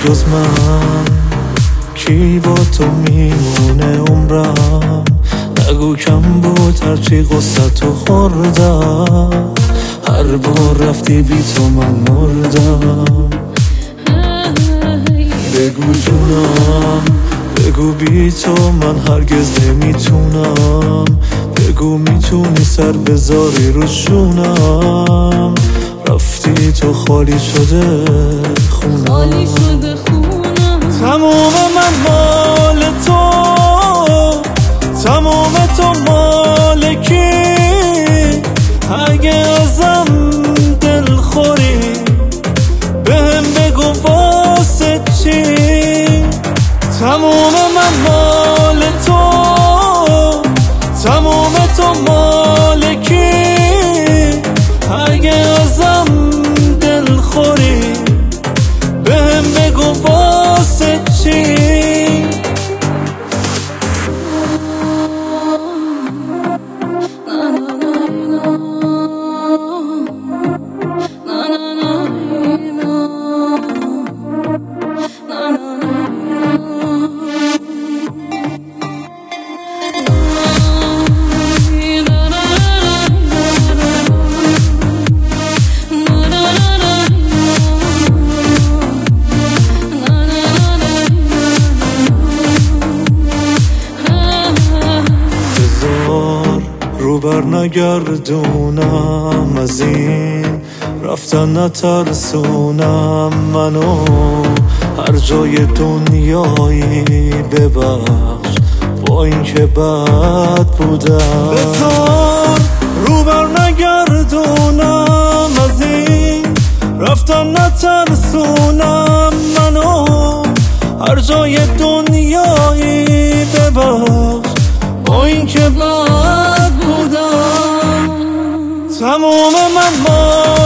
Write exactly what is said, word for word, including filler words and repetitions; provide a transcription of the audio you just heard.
جز من کی با تو میمونه عمرم؟ نگو کم بود هرچی قصتو خوردم، هر بار رفتی بی تو من مردم. بگو جونم، بگو بی تو من هرگز نمیتونم، بگو میتونی سر بذاری رو شونم. رفتی تو خالی شده خونم، خالی شده خونم. تموم من مال تو، تموم تو مال کی؟ اگه ازم دل خوری بهم بگو واسه چی؟ تموم من مال تو، تموم تو مال کی؟ اگه ازم دل خوری بهم بگو واسه چی؟ رو بر نگردونم از این رفتن، نترسونم منو هر جای دنیایی ببخش با این که بد بودم. بذار رو بر نگردونم از این رفتن، نترسونم منو هر جای دنیایی ببخش با این که بد بودم. تموم من ما